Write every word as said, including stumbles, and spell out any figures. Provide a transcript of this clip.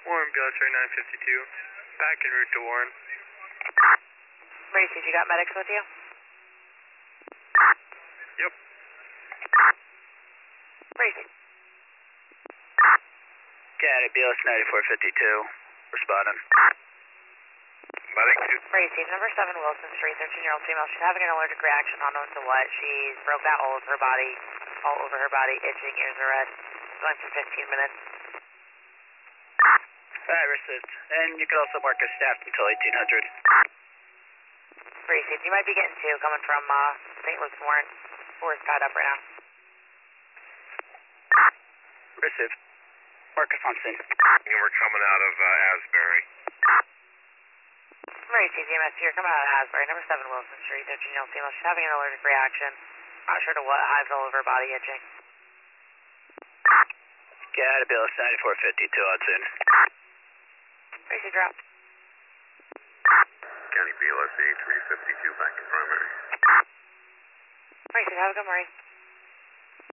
Warren, B L S nine fifty-two. Back en route to Warren. Racy, you got medics with you? Yep. Racy. Got it, B L S ninety-four fifty-two. Responding. Medic two. Racy, number seven Wilson Street, thirteen-year-old female. She's having an allergic reaction unknown to what. She's broke out all over her body, all over her body, itching, ears are red. Going for fifteen minutes. Alright, received. And you can also mark as staffed until eighteen hundred. Racy, you might be getting two coming from uh, Saint Luke's Warren. Four's tied up right now. Received. Marcus on scene. And we're coming out of uh, Asbury. Racy, D M S, you're coming out of Asbury, number seven Wilson Street, thirteen-year-old female. She's having an allergic reaction. Not sure to what, hives all over her body, itching. Got it, B L S ninety-four fifty-two on scene. Racy, drop. County B L S three fifty-two back in primary. Racy, have a good morning.